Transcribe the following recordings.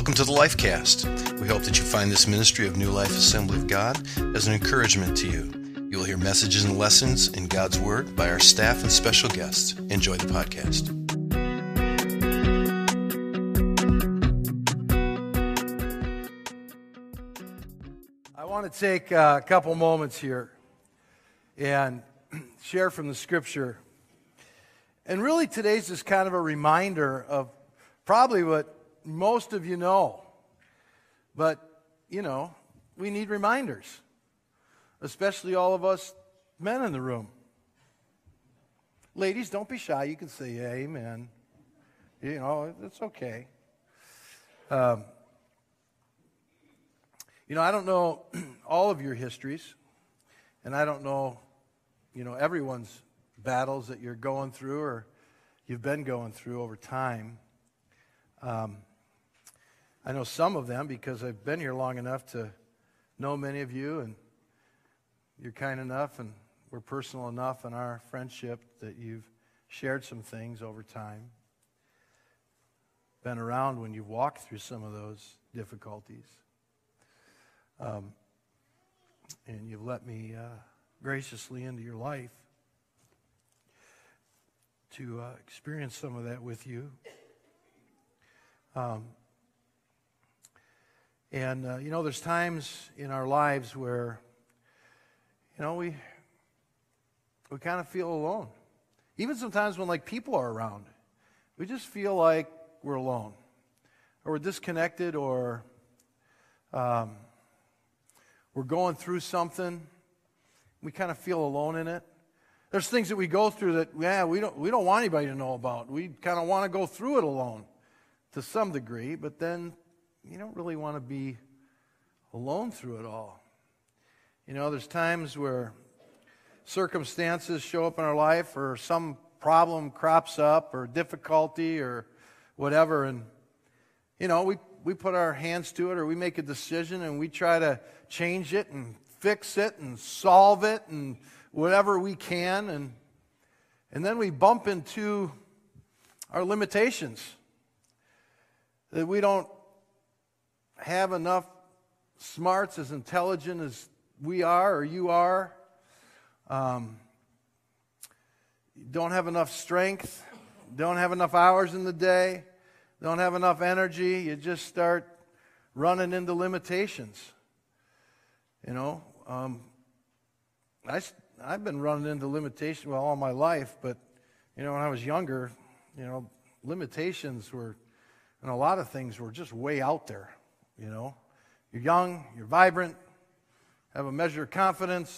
Welcome to the Lifecast. We hope that you find this ministry of New Life Assembly of God as an encouragement to you. You will hear messages and lessons in God's Word by our staff and special guests. Enjoy the podcast. I want to take a couple moments here and share from the Scripture. And really today's just kind of a reminder of probably what most of you know. But, we need reminders, especially all of us men in the room. Ladies, don't be shy. You can say amen. It's okay. I don't know all of your histories, and I don't know, everyone's battles that you're going through or you've been going through over time. I know some of them because I've been here long enough to know many of you, and you're kind enough and we're personal enough in our friendship that you've shared some things over time. Been around when you've walked through some of those difficulties. And you've let me graciously into your life to experience some of that with you. There's times in our lives where, we kind of feel alone. Even sometimes when, people are around, we just feel like we're alone. Or we're disconnected, or we're going through something. We kind of feel alone in it. There's things that we go through that, we don't want anybody to know about. We kind of want to go through it alone to some degree, but then you don't really want to be alone through it all. There's times where circumstances show up in our life, or some problem crops up, or difficulty, or whatever, and we put our hands to it, or we make a decision and we try to change it and fix it and solve it and whatever we can, and then we bump into our limitations. That we don't have enough smarts, as intelligent as we are or you are. Don't have enough strength. Don't have enough hours in the day. Don't have enough energy. You just start running into limitations. I've been running into limitations all my life, but when I was younger, limitations were, and a lot of things were just way out there. You're young, you're vibrant, have a measure of confidence.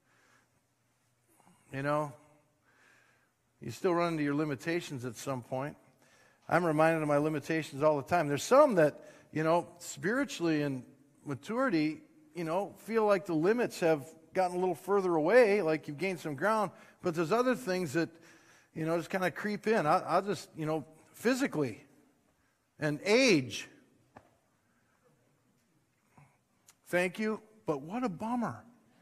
You still run into your limitations at some point. I'm reminded of my limitations all the time. There's some that, spiritually and maturity, feel like the limits have gotten a little further away, like you've gained some ground. But there's other things that, just kind of creep in. I'll just, physically and age. Thank you, but what a bummer.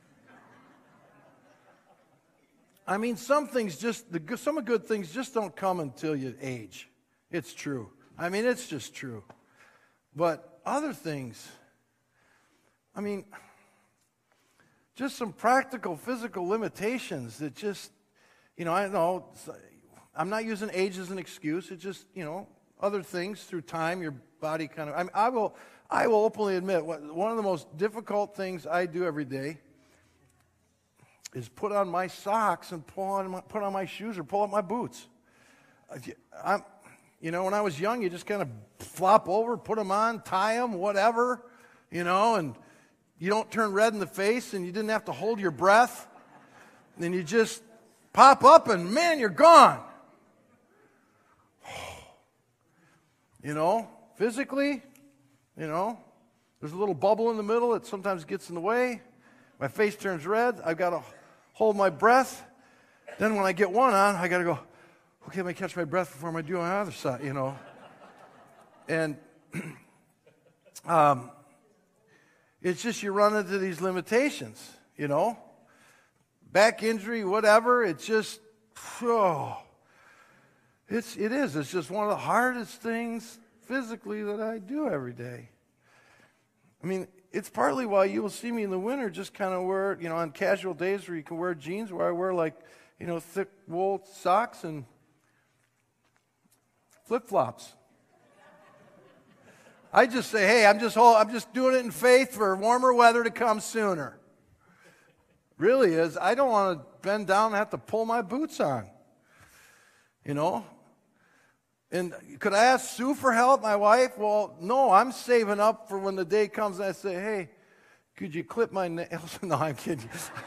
I mean, some things some good things just don't come until you age. It's true. I mean, it's just true. But other things, just some practical physical limitations that just, I know, I'm not using age as an excuse. It's just, other things through time, your body kind of, I will openly admit, one of the most difficult things I do every day is put on my socks and put on my shoes or pull up my boots. When I was young, you just kind of flop over, put them on, tie them, whatever, and you don't turn red in the face and you didn't have to hold your breath. And you just pop up and, man, you're gone. Physically, there's a little bubble in the middle that sometimes gets in the way. My face turns red. I've got to hold my breath. Then when I get one on, I got to go, okay, let me catch my breath before I do on the other side, And it's just you run into these limitations, Back injury, whatever, it's just, it is. It's just one of the hardest things physically that I do every day. I mean, it's partly why you will see me in the winter just kind of wear, on casual days where you can wear jeans, where I wear thick wool socks and flip-flops. I just say, hey, I'm just doing it in faith for warmer weather to come sooner. Really is. I don't want to bend down and have to pull my boots on. And could I ask Sue for help, my wife? Well, no, I'm saving up for when the day comes and I say, hey, could you clip my nails? No, I'm kidding.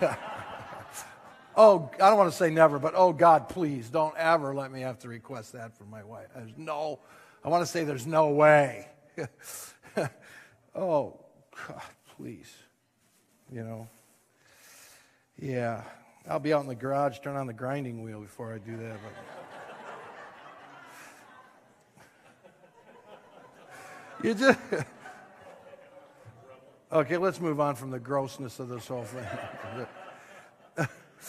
Oh, I don't want to say never, but oh, God, please, don't ever let me have to request that from my wife. I want to say there's no way. Oh, God, please. Yeah, I'll be out in the garage, turn on the grinding wheel before I do that. Okay, let's move on from the grossness of this whole thing.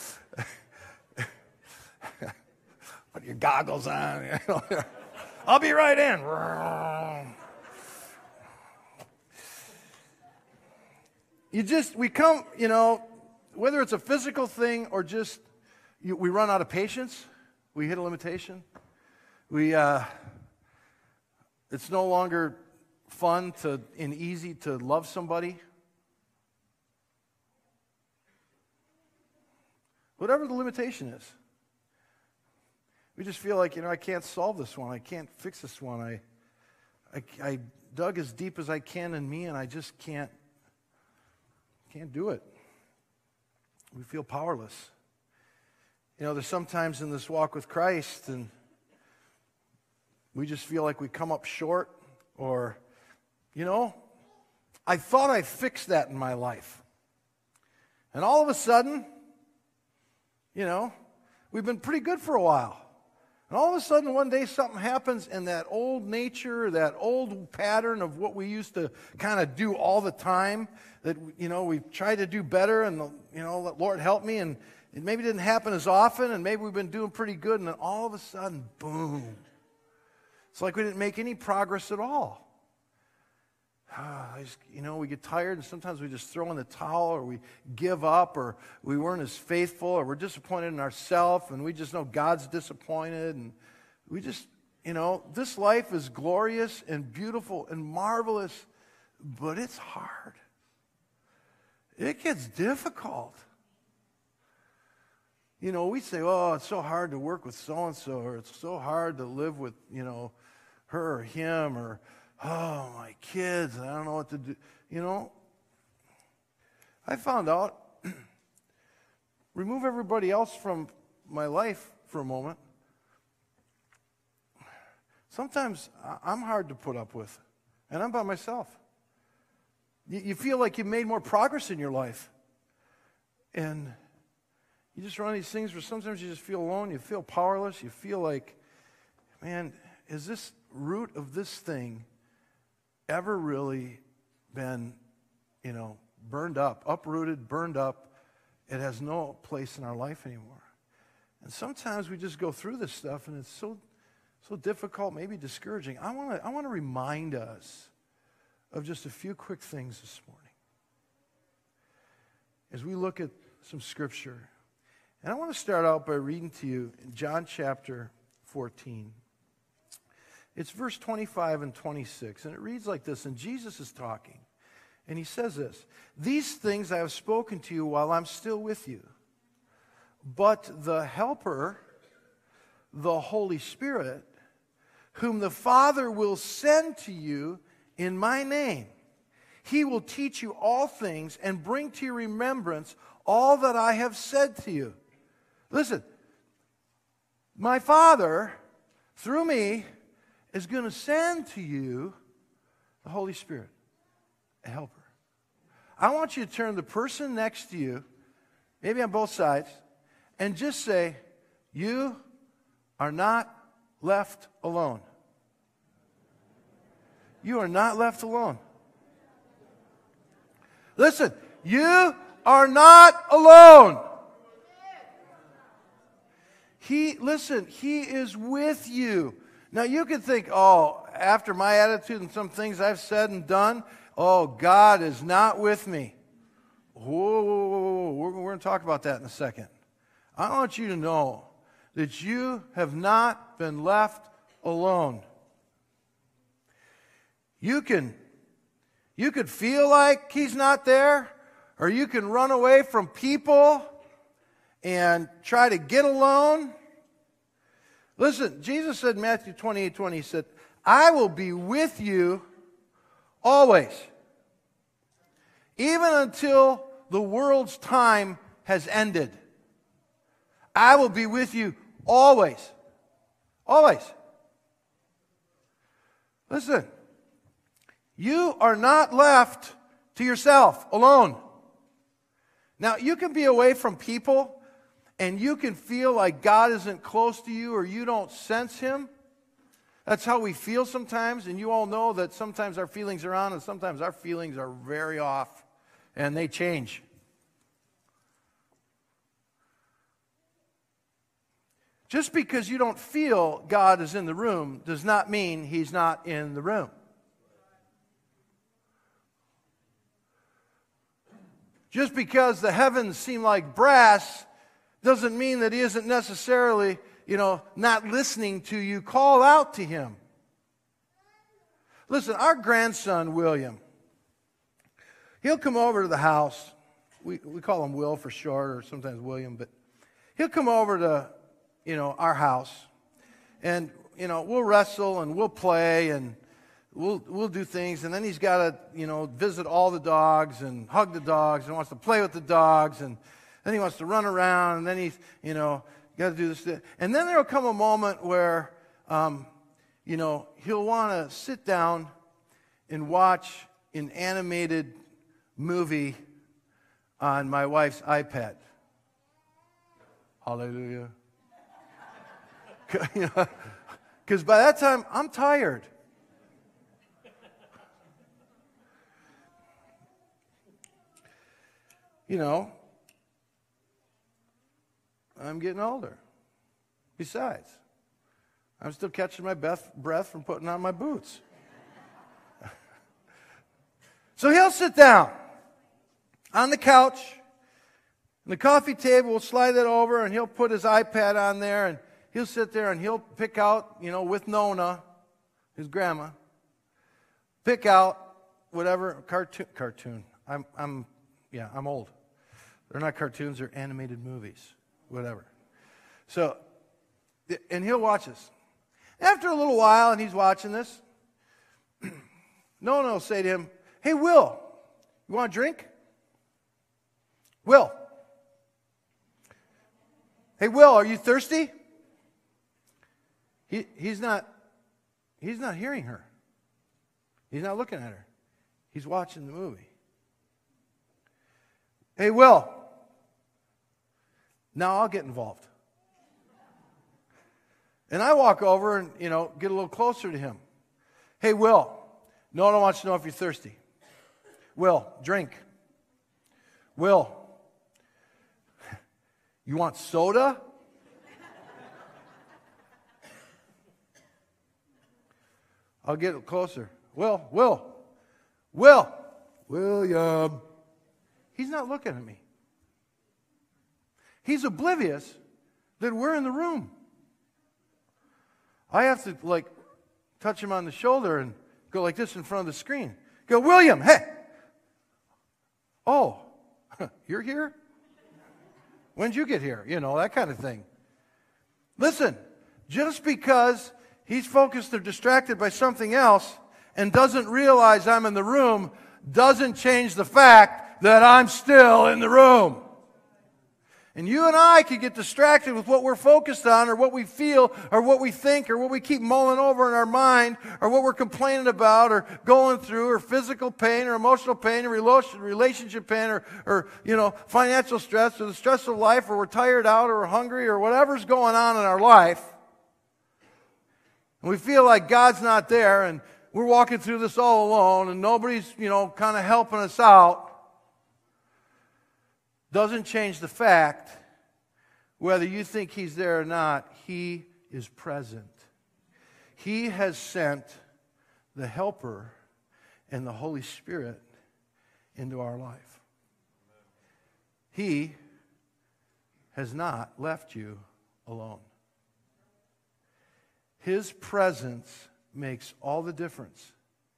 Put your goggles on. I'll be right in. We come, whether it's a physical thing or just we run out of patience, we hit a limitation. It's no longer fun and easy to love somebody. Whatever the limitation is. We just feel like, I can't solve this one. I can't fix this one. I dug as deep as I can in me, and I just can't do it. We feel powerless. There's sometimes in this walk with Christ, and we just feel like we come up short, or, I thought I fixed that in my life. And all of a sudden, we've been pretty good for a while. And all of a sudden, one day something happens, and that old nature, that old pattern of what we used to kind of do all the time, that, we've tried to do better, and, Lord help me, and it maybe didn't happen as often, and maybe we've been doing pretty good, and then all of a sudden, boom. It's like we didn't make any progress at all. We get tired, and sometimes we just throw in the towel, or we give up, or we weren't as faithful, or we're disappointed in ourselves, and we just know God's disappointed, and we just, this life is glorious and beautiful and marvelous, but it's hard. It gets difficult. We say, oh, it's so hard to work with so-and-so, or it's so hard to live with, her or him, or oh, my kids, I don't know what to do. I found out, remove everybody else from my life for a moment. Sometimes I'm hard to put up with, and I'm by myself. You feel like you've made more progress in your life. And you just run these things where sometimes you just feel alone, you feel powerless, you feel like, man, is this root of this thing ever really been, burned up, uprooted, burned up? It has no place in our life anymore. And sometimes we just go through this stuff, and it's so difficult, maybe discouraging. I want to remind us of just a few quick things this morning as we look at some scripture. And I want to start out by reading to you in John chapter 14. It's verse 25 and 26, and it reads like this, and Jesus is talking, and he says this: "These things I have spoken to you while I'm still with you, but the Helper, the Holy Spirit, whom the Father will send to you in my name, he will teach you all things and bring to your remembrance all that I have said to you." Listen, my Father, through me, is going to send to you the Holy Spirit, a helper. I want you to turn to the person next to you, maybe on both sides, and just say, "You are not left alone." You are not left alone. Listen, you are not alone. He is with you. Now you could think, oh, after my attitude and some things I've said and done, oh, God is not with me. Whoa. We're going to talk about that in a second. I want you to know that you have not been left alone. You could feel like he's not there, or you can run away from people and try to get alone. Listen, Jesus said in Matthew 28:20, he said, I will be with you always, even until the world's time has ended. I will be with you always. Always. Listen, you are not left to yourself alone. Now, you can be away from people and you can feel like God isn't close to you or you don't sense Him. That's how we feel sometimes, and you all know that sometimes our feelings are on and sometimes our feelings are very off, and they change. Just because you don't feel God is in the room does not mean He's not in the room. Just because the heavens seem like brass doesn't mean that He isn't necessarily, not listening to you. Call out to Him. Listen, our grandson, William, he'll come over to the house. We call him Will for short, or sometimes William, but he'll come over to, our house. And, we'll wrestle and we'll play and we'll do things. And then he's got to, visit all the dogs and hug the dogs and wants to play with the dogs. And then he wants to run around. And then he's, got to do this. And then there'll come a moment where, he'll want to sit down and watch an animated movie on my wife's iPad. Hallelujah. Because by that time, I'm tired. I'm getting older. Besides, I'm still catching my breath from putting on my boots. So he'll sit down on the couch, and the coffee table will slide it over, and he'll put his iPad on there, and he'll sit there and he'll pick out, with Nona, his grandma, pick out whatever cartoon. I'm old. They're not cartoons, they're animated movies, whatever. So, and he'll watch this. After a little while, and he's watching this, Nona will say to him, "Hey, Will, you want a drink?" Will. "Hey, Will, are you thirsty?" He's not hearing her. He's not looking at her. He's watching the movie. "Hey, Will." Now I'll get involved. And I walk over and, get a little closer to him. "Hey, Will, no one wants to know if you're thirsty. Will, drink. Will, you want soda?" I'll get closer. William. He's not looking at me. He's oblivious that we're in the room. I have to, touch him on the shoulder and go like this in front of the screen. Go, "William, hey." "Oh, you're here? When'd you get here?" That kind of thing. Listen, just because he's focused or distracted by something else and doesn't realize I'm in the room doesn't change the fact that I'm still in the room. And you and I could get distracted with what we're focused on or what we feel or what we think or what we keep mulling over in our mind or what we're complaining about or going through or physical pain or emotional pain or relationship pain or financial stress or the stress of life or we're tired out or we're hungry or whatever's going on in our life. And we feel like God's not there and we're walking through this all alone and nobody's, kind of helping us out. Doesn't change the fact, whether you think He's there or not, He is present. He has sent the Helper and the Holy Spirit into our life. He has not left you alone. His presence makes all the difference.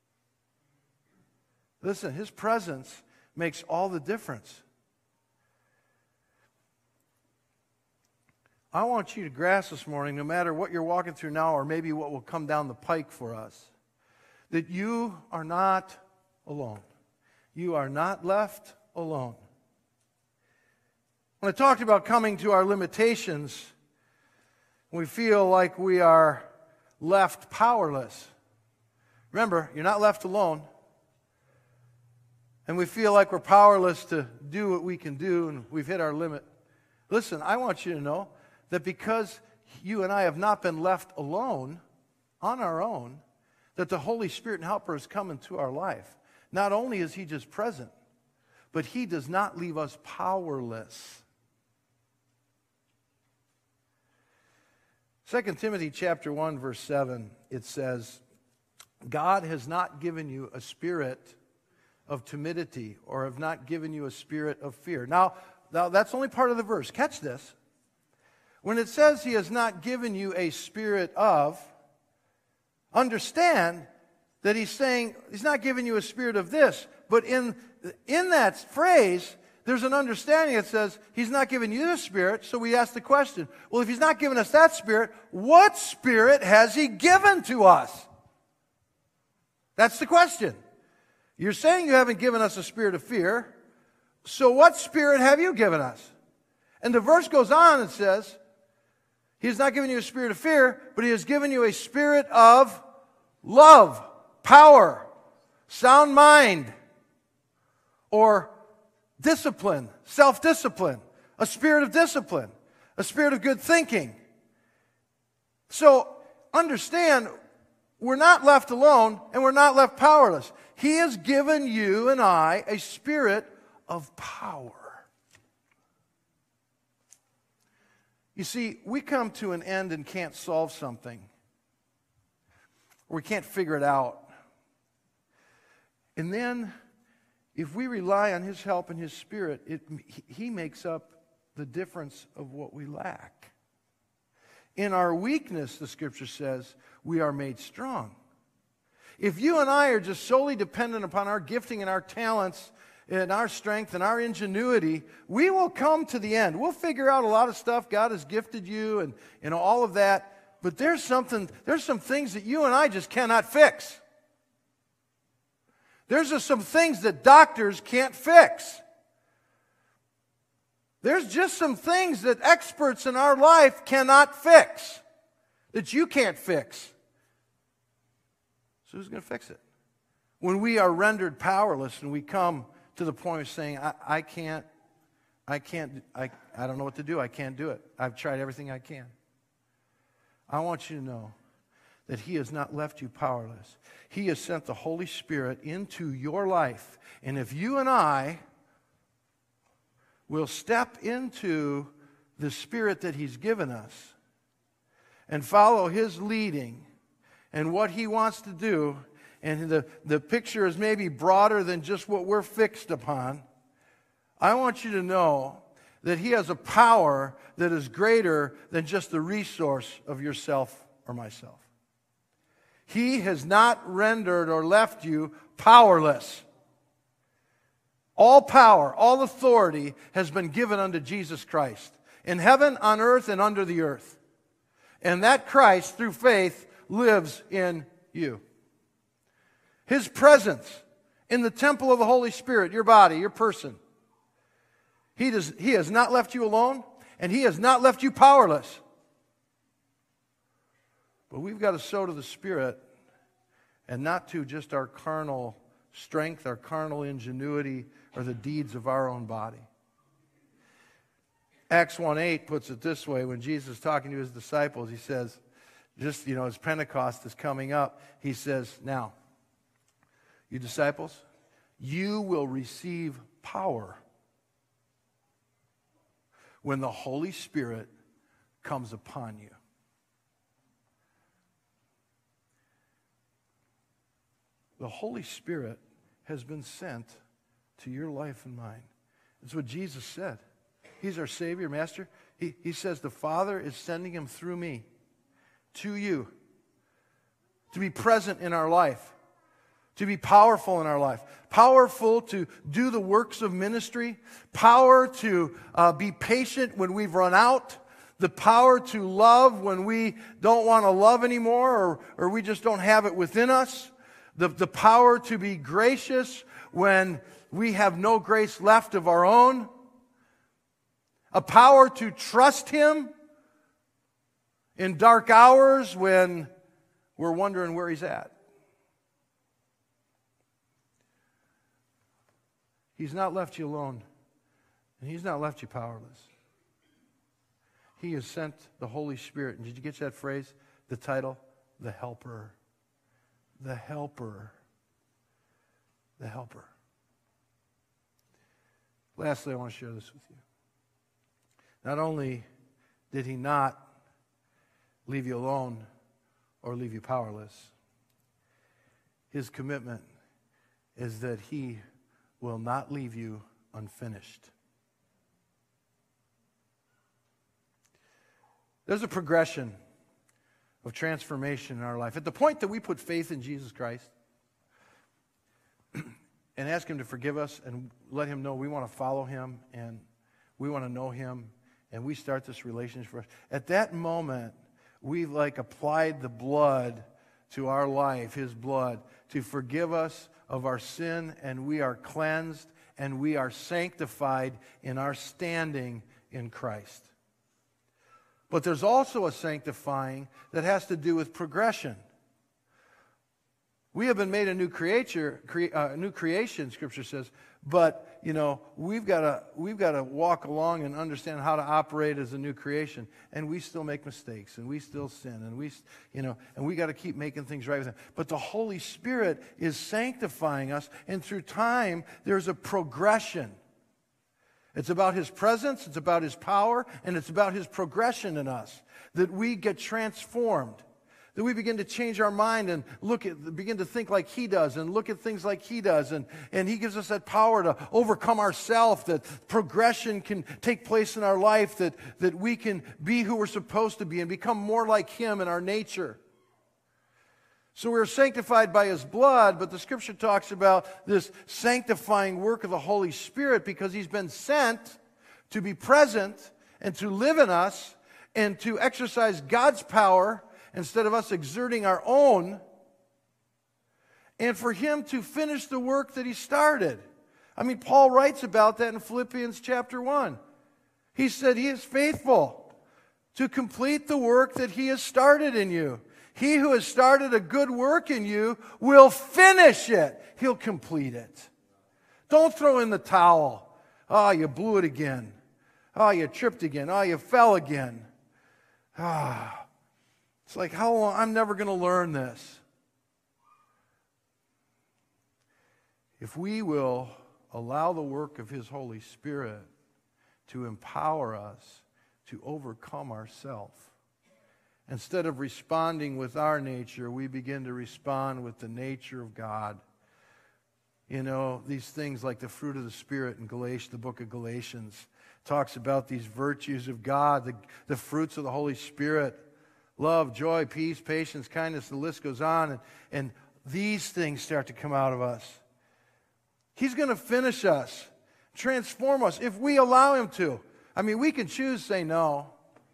Listen, His presence makes all the difference. I want you to grasp this morning, no matter what you're walking through now or maybe what will come down the pike for us, that you are not alone. You are not left alone. When I talked about coming to our limitations, we feel like we are left powerless. Remember, you're not left alone. And we feel like we're powerless to do what we can do and we've hit our limit. Listen, I want you to know that because you and I have not been left alone, on our own, that the Holy Spirit and Helper has come into our life. Not only is He just present, but He does not leave us powerless. 2 Timothy chapter 1, verse 7, it says, God has not given you a spirit of timidity or have not given you a spirit of fear. Now that's only part of the verse. Catch this. When it says He has not given you a spirit of, understand that He's saying He's not giving you a spirit of this. But in that phrase, there's an understanding that says He's not giving you the Spirit. So we ask the question, well, if He's not giving us that Spirit, what Spirit has He given to us? That's the question. You're saying you haven't given us a spirit of fear. So what Spirit have you given us? And the verse goes on and says, He has not given you a spirit of fear, but He has given you a spirit of love, power, sound mind, or discipline, self-discipline, a spirit of discipline, a spirit of good thinking. So understand, we're not left alone and we're not left powerless. He has given you and I a spirit of power. You see, we come to an end and can't solve something. Or we can't figure it out. And then, if we rely on His help and His Spirit, He makes up the difference of what we lack. In our weakness, the Scripture says, we are made strong. If you and I are just solely dependent upon our gifting and our talents and our strength and our ingenuity, we will come to the end. We'll figure out a lot of stuff. God has gifted you and all of that. But there's some things that you and I just cannot fix. There's just some things that doctors can't fix. There's just some things that experts in our life cannot fix, that you can't fix. So who's going to fix it? When we are rendered powerless and we come to the point of saying, I don't know what to do. I can't do it. I've tried everything I can. I want you to know that He has not left you powerless. He has sent the Holy Spirit into your life. And if you and I will step into the Spirit that He's given us and follow His leading and what He wants to do, and the picture is maybe broader than just what we're fixed upon, I want you to know that He has a power that is greater than just the resource of yourself or myself. He has not rendered or left you powerless. All power, all authority has been given unto Jesus Christ, in heaven, on earth, and under the earth. And that Christ, through faith, lives in you. His presence in the temple of the Holy Spirit, your body, your person. He has not left you alone, and He has not left you powerless. But we've got to sow to the Spirit and not to just our carnal strength, our carnal ingenuity, or the deeds of our own body. Acts 1:8 puts it this way. When Jesus is talking to His disciples, He says, as Pentecost is coming up, He says, now, you disciples, you will receive power when the Holy Spirit comes upon you. the Holy Spirit has been sent to your life and mine. That's what Jesus said. He's our Savior, Master. He says the Father is sending him through me to you to be present in our life, to be powerful in our life, powerful to do the works of ministry, power to be patient when we've run out, the power to love when we don't want to love anymore or we just don't have it within us, the power to be gracious when we have no grace left of our own, a power to trust him in dark hours when we're wondering where he's at. He's not left you alone, and he's not left you powerless. He has sent the Holy Spirit. And did you get that phrase? The title? The Helper. The Helper. The Helper. Lastly, I want to share this with you. Not only did he not leave you alone or leave you powerless, his commitment is that he will not leave you unfinished. There's a progression of transformation in our life. At the point that we put faith in Jesus Christ and ask him to forgive us and let him know we want to follow him and we want to know him and we start this relationship for us, at that moment, we've applied the blood to our life, his blood, to forgive us of our sin, and we are cleansed and we are sanctified in our standing in Christ. But there's also a sanctifying that has to do with progression. We have been made a new creation, Scripture says, but we've got to walk along and understand how to operate as a new creation, and we still make mistakes, and we still sin, and we got to keep making things right with him. But the Holy Spirit is sanctifying us, and through time there's a progression. It's about his presence, it's about his power, and it's about his progression in us, that we get transformed, that we begin to change our mind and begin to think like he does and look at things like he does, and he gives us that power to overcome ourselves, that progression can take place in our life, that we can be who we're supposed to be and become more like him in our nature. So we're sanctified by his blood, but the Scripture talks about this sanctifying work of the Holy Spirit because he's been sent to be present and to live in us and to exercise God's power instead of us exerting our own, and for him to finish the work that he started. Paul writes about that in Philippians chapter 1. He said he is faithful to complete the work that he has started in you. He who has started a good work in you will finish it. He'll complete it. Don't throw in the towel. Oh, you blew it again. Oh, you tripped again. Oh, you fell again. It's like, how long? I'm never going to learn this. If we will allow the work of his Holy Spirit to empower us to overcome ourselves, instead of responding with our nature, we begin to respond with the nature of God. These things like the fruit of the Spirit in the book of Galatians talks about these virtues of God, the fruits of the Holy Spirit, love, joy, peace, patience, kindness, the list goes on, and these things start to come out of us. He's going to finish us, transform us, if we allow him to. We can choose to say no.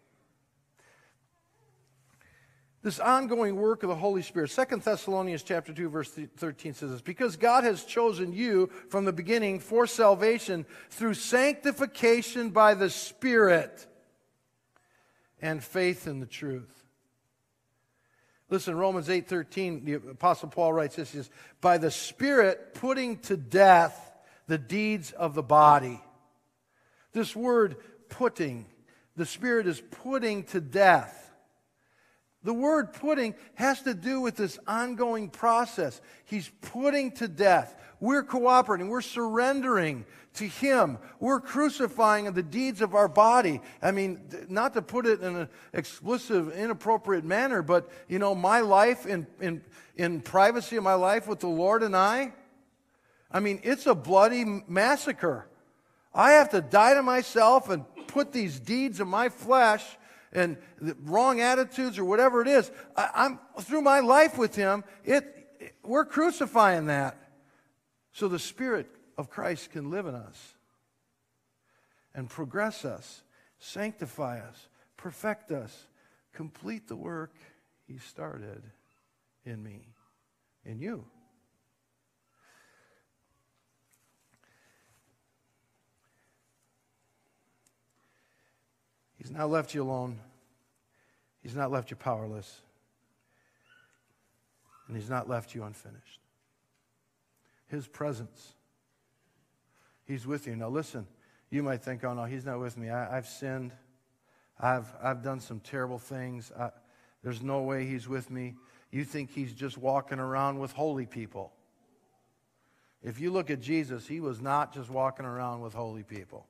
This ongoing work of the Holy Spirit. 2 Thessalonians chapter 2, verse 13 says this, because God has chosen you from the beginning for salvation through sanctification by the Spirit and faith in the truth. Listen, Romans 8:13, the Apostle Paul writes this, he says, by the Spirit putting to death the deeds of the body. This word putting, the Spirit is putting to death. The word putting has to do with this ongoing process. He's putting to death. we're cooperating, we're surrendering to Him. We're crucifying the deeds of our body. I mean, not to put it in an explicit, inappropriate manner, but, my life in privacy of my life with the Lord and I mean, it's a bloody massacre. I have to die to myself and put these deeds of my flesh and the wrong attitudes or whatever it is. I'm through my life with Him, we're crucifying that so the Spirit of Christ can live in us and progress us, sanctify us, perfect us, complete the work He started in me, in you. He's not left you alone. He's not left you powerless. And He's not left you unfinished. His presence. He's with you. Now listen, you might think, oh no, He's not with me. I've sinned. I've done some terrible things. There's no way He's with me. You think He's just walking around with holy people. If you look at Jesus, He was not just walking around with holy people.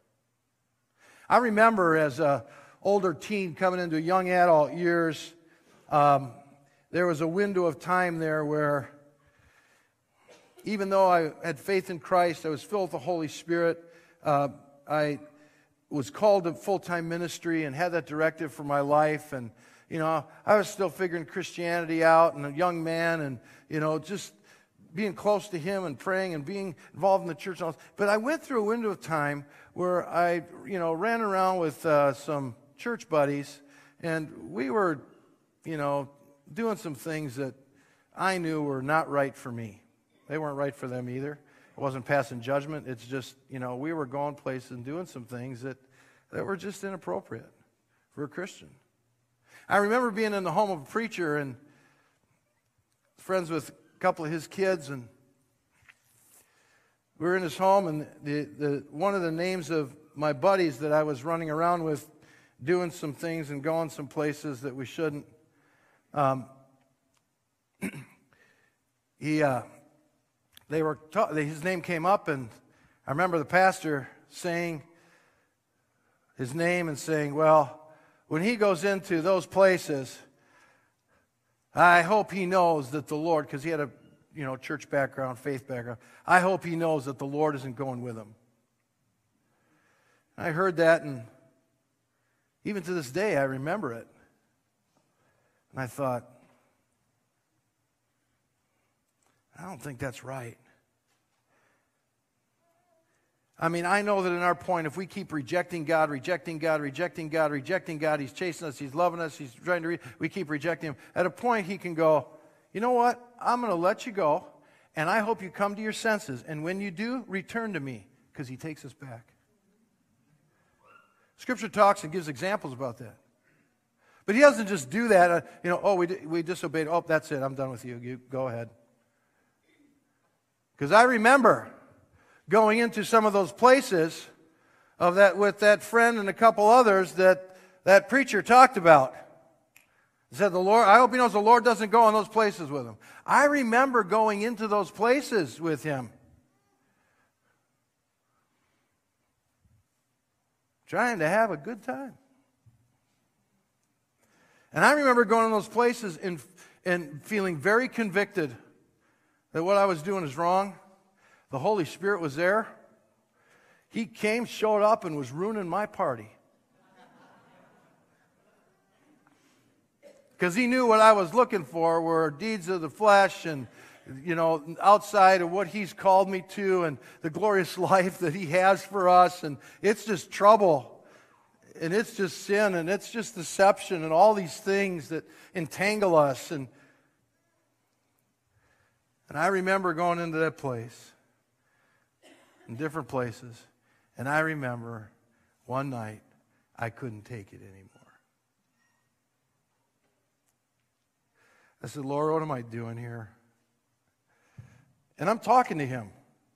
I remember as an older teen coming into young adult years, there was a window of time there where even though I had faith in Christ, I was filled with the Holy Spirit, I was called to full-time ministry and had that directive for my life. And, I was still figuring Christianity out and a young man and, just being close to Him and praying and being involved in the church. But I went through a window of time where I, ran around with some church buddies, and we were, doing some things that I knew were not right for me. They weren't right for them either. I wasn't passing judgment. It's just, we were going places and doing some things that were just inappropriate for a Christian. I remember being in the home of a preacher and friends with a couple of his kids, and we were in his home, and one of the names of my buddies that I was running around with doing some things and going some places that we shouldn't, his name came up, and I remember the pastor saying his name and saying, well, when he goes into those places, I hope he knows that the Lord, because he had a church background, faith background, I hope he knows that the Lord isn't going with him. I heard that, and even to this day, I remember it. And I thought, I don't think that's right. I mean, I know that in our point, if we keep rejecting God, He's chasing us, He's loving us, He's trying to we keep rejecting Him. At a point, He can go, you know what? I'm going to let you go, and I hope you come to your senses. And when you do, return to me, because He takes us back. Scripture talks and gives examples about that. But He doesn't just do that, we disobeyed. Oh, that's it. I'm done with you. You go ahead. Because I remember going into some of those places of that with that friend and a couple others that preacher talked about. He said, I hope he knows the Lord doesn't go in those places with him. I remember going into those places with him. Trying to have a good time. And I remember going in those places and feeling very convicted that what I was doing is wrong. The Holy Spirit was there. He came, showed up, and was ruining my party. Because He knew what I was looking for were deeds of the flesh and, outside of what He's called me to and the glorious life that He has for us. And it's just trouble. And it's just sin. And it's just deception and all these things that entangle us. And I remember going into that place. In different places. And I remember one night I couldn't take it anymore. I said, Lord, what am I doing here? And I'm talking to Him.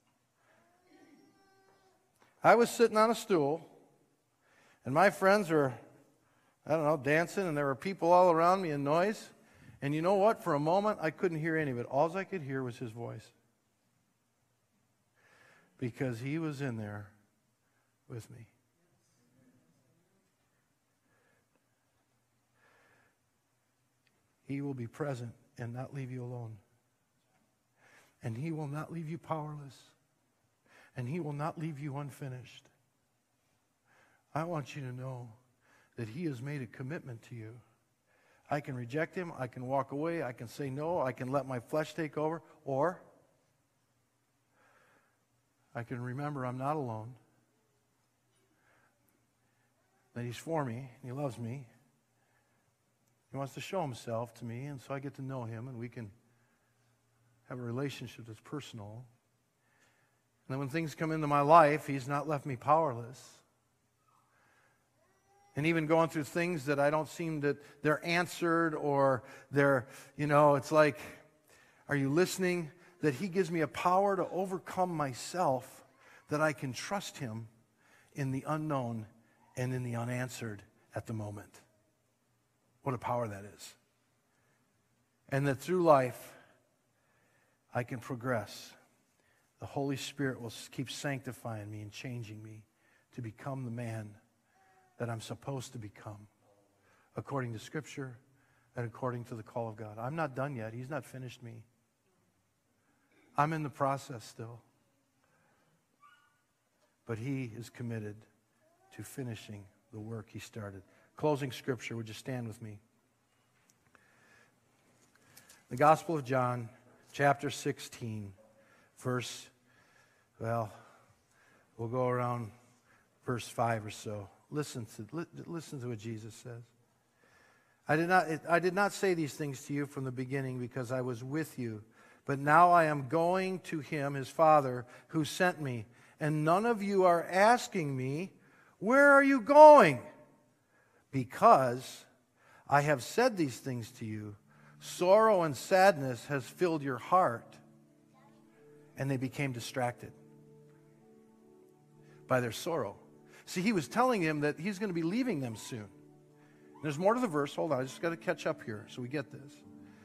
I was sitting on a stool, and my friends were, dancing, and there were people all around me and noise. And you know what? For a moment, I couldn't hear any of it. All I could hear was His voice. because He was in there with me. He will be present and not leave you alone. And He will not leave you powerless. And He will not leave you unfinished. I want you to know that He has made a commitment to you. I can reject Him, I can walk away, I can say no, I can let my flesh take over, or I can remember I'm not alone, that He's for me, and He loves me. He wants to show Himself to me, and so I get to know Him, and we can have a relationship that's personal. And then when things come into my life, He's not left me powerless. And even going through things that I don't seem that they're answered or they're, it's like, are you listening? That He gives me a power to overcome myself, that I can trust Him in the unknown and in the unanswered at the moment. What a power that is. And that through life, I can progress. The Holy Spirit will keep sanctifying me and changing me to become the man that I'm supposed to become, according to Scripture and according to the call of God. I'm not done yet. He's not finished me. I'm in the process still. But He is committed to finishing the work He started. Closing Scripture, would you stand with me? The Gospel of John, chapter 16, we'll go around verse 5 or so. Listen to what Jesus says. I did not say these things to you from the beginning because I was with you, but now I am going to Him, His Father, who sent me, and none of you are asking me, where are you going? Because I have said these things to you, sorrow and sadness has filled your heart. And they became distracted by their sorrow. See, He was telling him that He's going to be leaving them soon. There's more to the verse. Hold on, I just got to catch up here so we get this.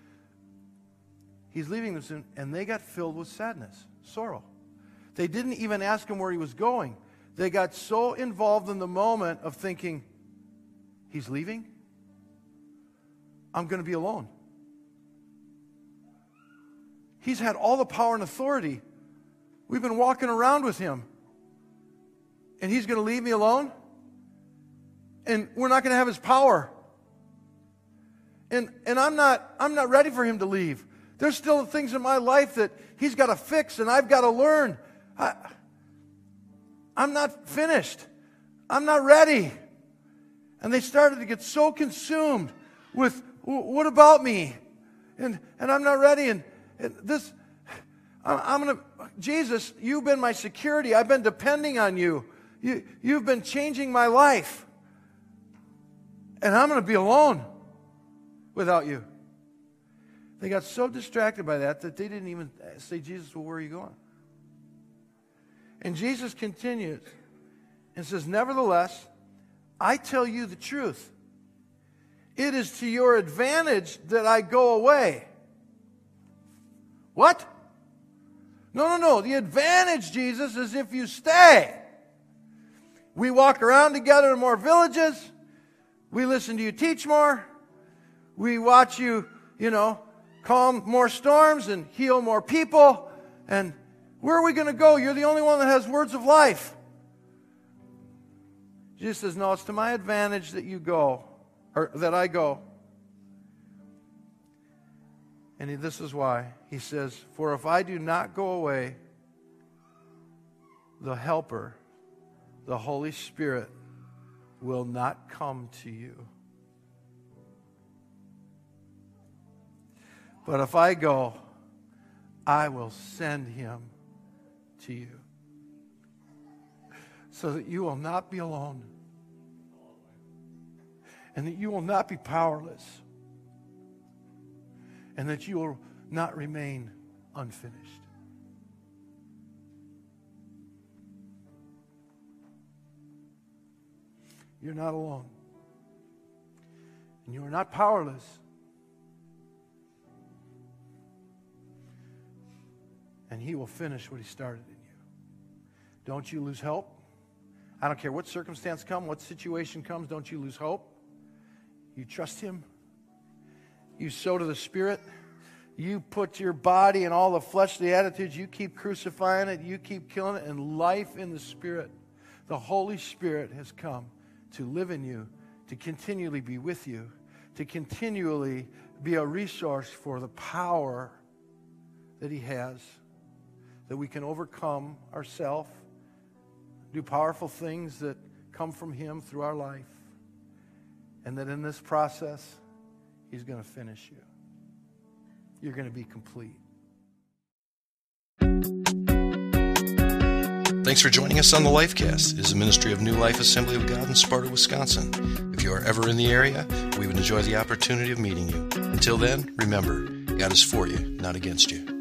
He's leaving them soon, and they got filled with sadness, sorrow. They didn't even ask Him where He was going. They got so involved in the moment of thinking, He's leaving? I'm going to be alone. He's had all the power and authority. We've been walking around with Him. And He's going to leave me alone? And we're not going to have His power. And I'm not ready for Him to leave. There's still things in my life that He's got to fix and I've got to learn. I'm not finished. I'm not ready. And they started to get so consumed with, what about me? And I'm not ready. And this, Jesus, You've been my security. I've been depending on You. You've been changing my life. And I'm going to be alone without You. They got so distracted by that they didn't even say, Jesus, well, where are you going? And Jesus continues and says, nevertheless, I tell you the truth. It is to your advantage that I go away. What? No. The advantage, Jesus, is if you stay. We walk around together in more villages. We listen to you teach more. We watch you, calm more storms and heal more people. And where are we going to go? You're the only one that has words of life. Jesus says, no, it's to my advantage that you go, or that I go. And this is why. He says, for if I do not go away, the Helper, the Holy Spirit, will not come to you. But if I go, I will send Him to you, so that you will not be alone, and that you will not be powerless, and that you will not remain unfinished. You're not alone. And you are not powerless. And He will finish what He started in you. Don't you lose hope. I don't care what circumstance comes, what situation comes, don't you lose hope. You trust him. You sow to the Spirit. You put your body and all the fleshly attitudes, you keep crucifying it, you keep killing it, and life in the Spirit. The Holy Spirit has come to live in you, to continually be with you, to continually be a resource for the power that he has, that we can overcome ourselves, do powerful things that come from him through our life, and that in this process, he's going to finish you. You're going to be complete. Thanks for joining us on the Lifecast. It is a ministry of New Life Assembly of God in Sparta, Wisconsin. If you are ever in the area, we would enjoy the opportunity of meeting you. Until then, remember, God is for you, not against you.